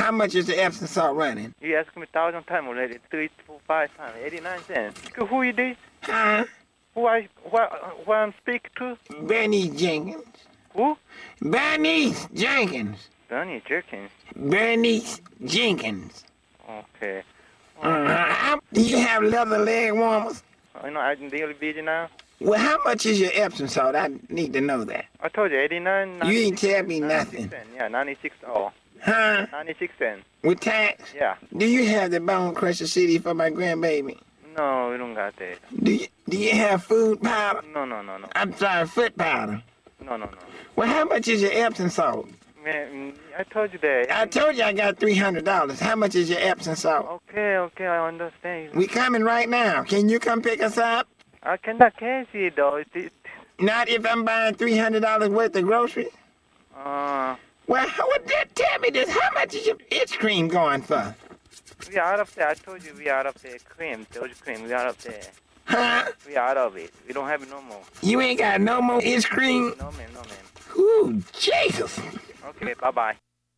How much is the Epsom salt running? You asked me 1,000 times already. 3, 4, 5 times. 89 cents. Who is this? Huh? Who I'm speaking to? Bernice Jenkins. Who? Bernice Jenkins. Bernie Jerkins. Bernice Jenkins. Okay. Do you have leather leg warmers? I'm really busy now. Well, how much is your Epsom salt? I need to know that. I told you 89. You ain't tell me nothing. Cents. Yeah, 96. Oh. Huh? 96 cents. With tax? Yeah. Do you have the Bone Crusher CD for my grandbaby? No, we don't got that. Do you have food powder? No. I'm sorry, foot powder. No. Well, how much is your Epsom salt? Man, I told you that. I told you I got $300. How much is your Epsom salt? Okay, I understand. We coming right now. Can you come pick us up? I cannot cash it though. Not if I'm buying $300 worth of groceries? Well, tell me this. How much is your ice cream going for? We out of there. I told you we out of there. Cream, Georgia cream. We out of there. Huh? We out of it. We don't have it no more. You ain't got no more ice cream? No, man. Ooh, Jesus. Okay, bye-bye.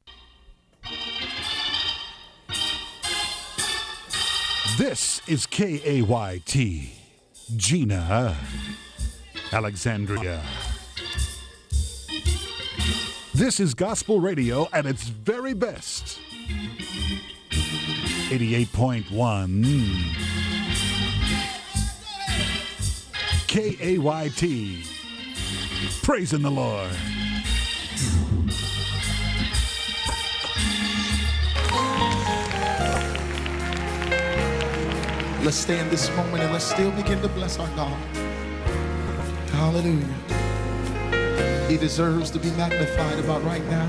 This is KAYT, Gina, Alexandria. This is gospel radio at its very best. 88.1 KAYT. Praising the Lord. Let's stay in this moment and let's still begin to bless our God. Hallelujah. He deserves to be magnified about right now.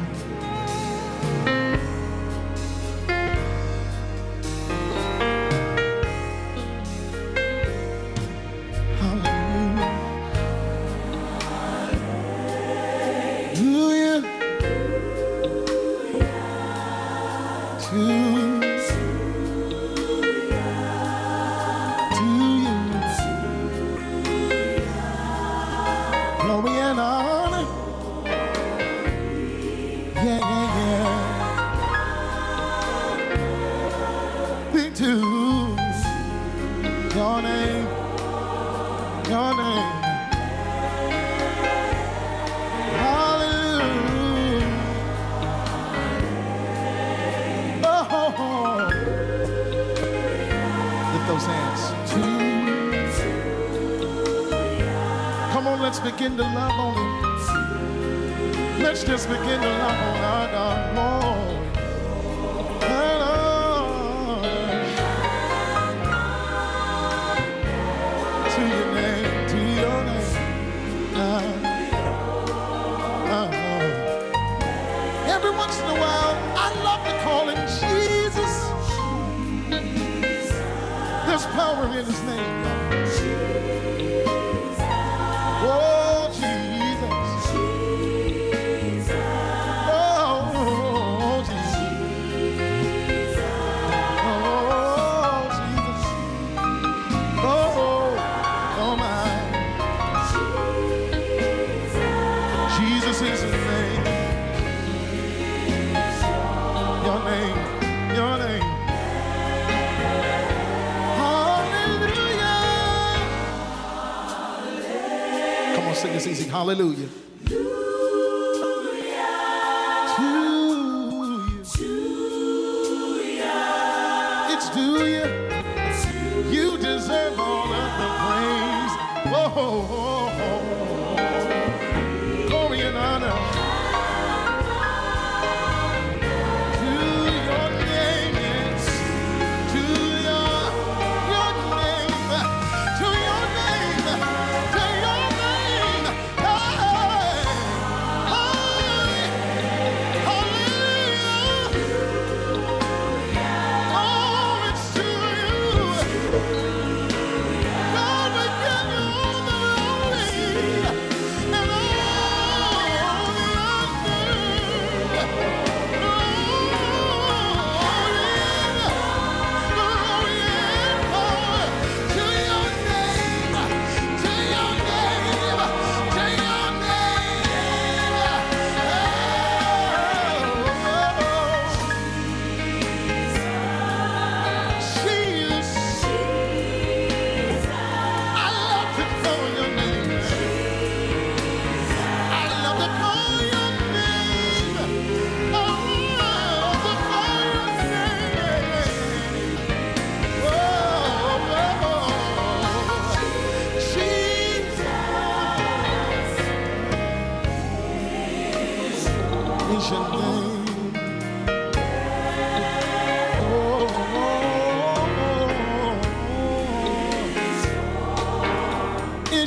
Begin to love on him. Let's just begin to love on our God, Lord. To your name, to your name. Every once in a while, I love to call him Jesus. There's power in his name. Oh, Jesus. Oh, Jesus. Oh, Jesus. Oh, my. Jesus is his name. Your name. Your name. Sing this easy. Hallelujah. It's due you. You deserve all of the praise. Glory and honor. To your name, yes. To your name. To your name. To your name.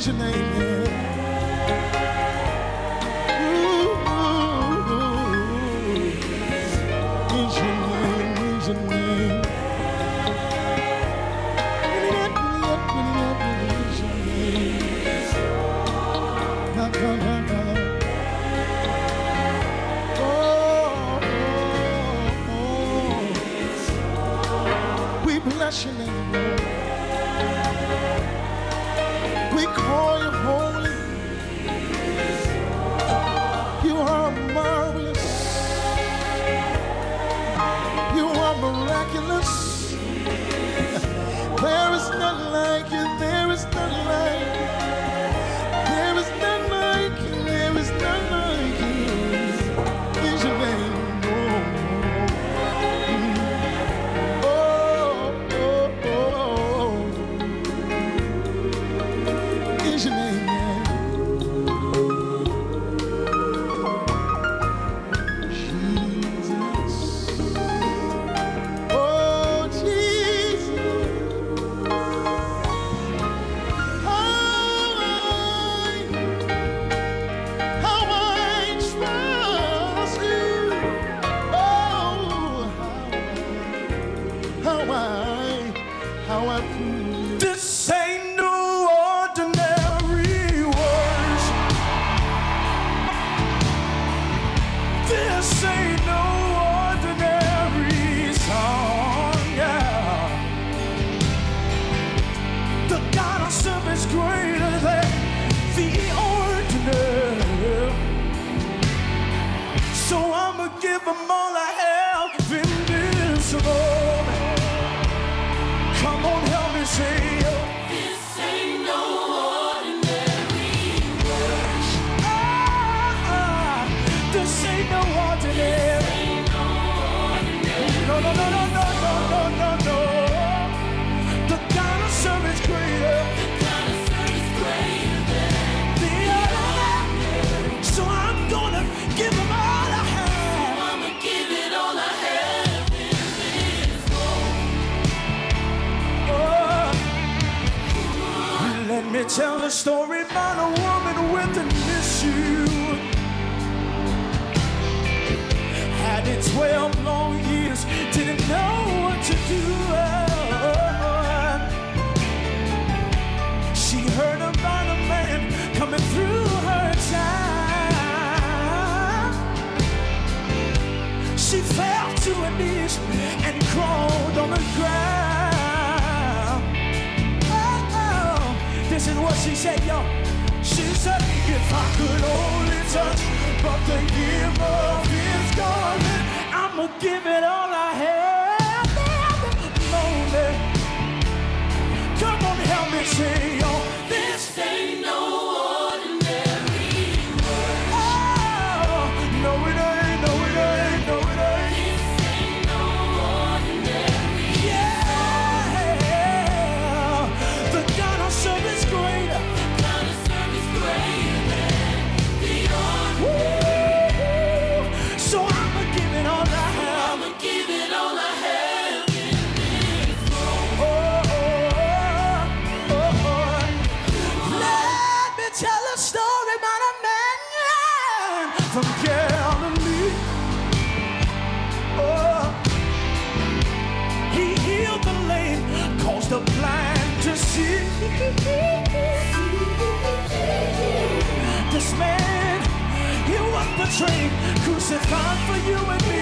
your name, yeah. Is your name, is your name. Is your name. We bless your name, Lord. We call you holy. You are marvelous. You are miraculous. There is none like you. There is none like you. There is none like you. There is none like you. Is your name? Is your name, man? Jesus. Oh, Jesus. How I trust you. Oh, how I prove. This ain't no ordinary worship. This ain't no ordinary song, yeah. The God I serve is greater than the ordinary. So I'ma give him all I have in this moment. Come on, help me say, This ain't no ordinary worship. this ain't no ordinary. Ain't no ordinary. No, no, no, no, no, no, no, no, no. The God of service greater. God of service greater than The ordinary. So I'm gonna give him all I have. I'ma give it all I have in this moment. Oh. Let me tell a story about a woman with an issue. Had it 12 long years, didn't know what to do. She heard about a man coming through her time. She fell to her knees and crawled on the ground. Oh, this is what she said, yo. She said, if I could only touch but the hem of his garment, I'ma give it all I have. Lonely. Come on, help me say, yo. This Ain't no ordinary worship. oh, no it ain't, no it ain't, no it ain't. This ain't no ordinary. Yeah, the God of service greater. God of service greater than the ordinary. Woo! So I'ma give it all I have. I'ma give it all I have in this moment. Oh, oh, oh, oh. Let me tell a story about a man from Galilee. Oh, he healed the lame, caused the blind to see. This man, he was betrayed, crucified for you and me.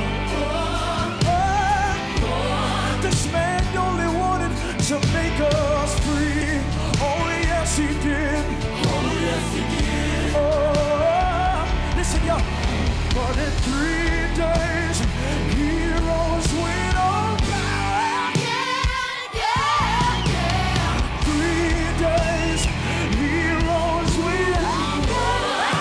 Oh, this man only wanted to make us free. Oh, yes, he did. Oh, yes, he did. Oh, listen, y'all. But in 3 days, he rose with all power. Yeah, yeah, yeah. 3 days, he rose with power.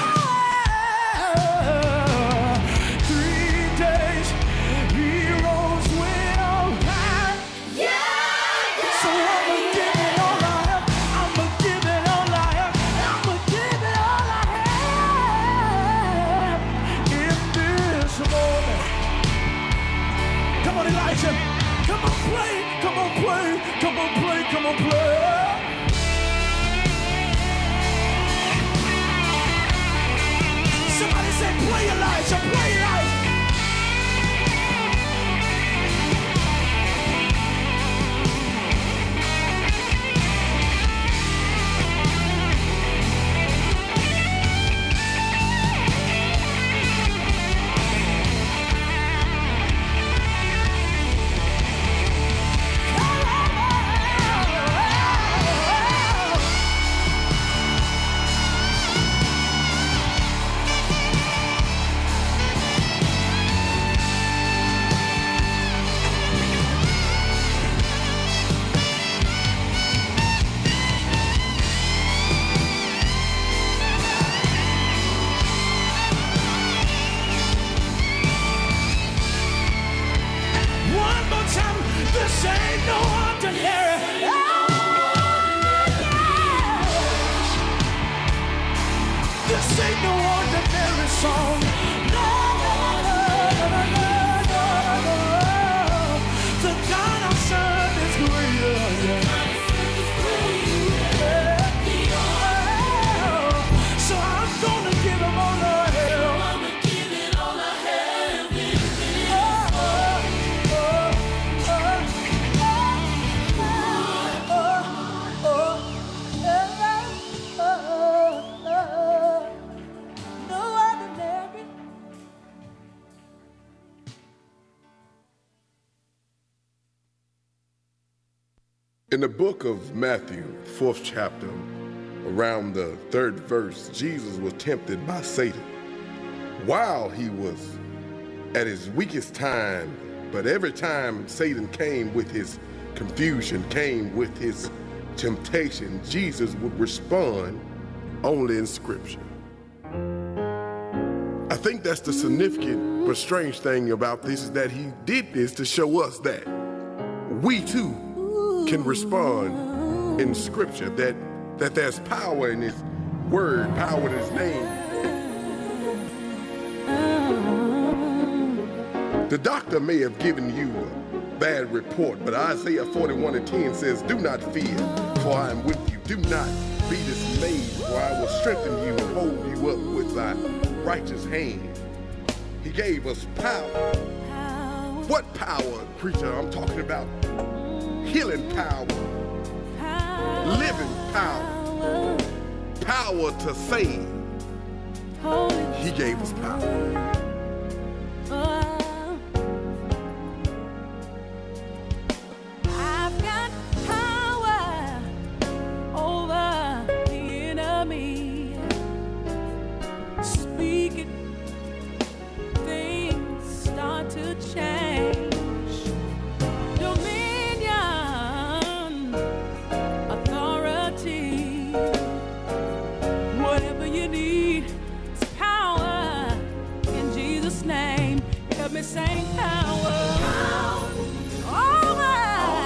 3 days, he rose with all power. So I'ma give it all I have. I'ma give it all I have. I'ma give it all I have in this moment. Come on, Elijah. Come on, play. Come on, play. Come on, play. Come on, play. Say, play your life, so play your life. One more time, this ain't no ordinary. This ain't no ordinary song. No, the God I serve is greater. So I'm gonna give him all the hell. In the book of Matthew, 4th chapter, around the 3rd verse, Jesus was tempted by Satan while he was at his weakest time. But every time Satan came with his confusion, came with his temptation, Jesus would respond only in Scripture. I think that's the significant but strange thing about this, is that he did this to show us that we too can respond in Scripture, that there's power in his word, power in his name. The doctor may have given you a bad report, but Isaiah 41:10 says, "Do not fear, for I am with you. Do not be dismayed, for I will strengthen you and hold you up with thy righteous hand." He gave us power. What power, preacher? I'm talking about healing power, living power, power to save. He gave us power. I've got power over the enemy. Speak it, things start to change. Same power over.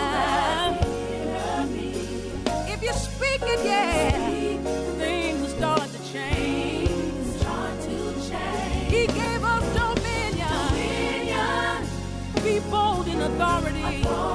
If you speak it, yeah, things will start to change. He gave us dominion. Be bold in authority.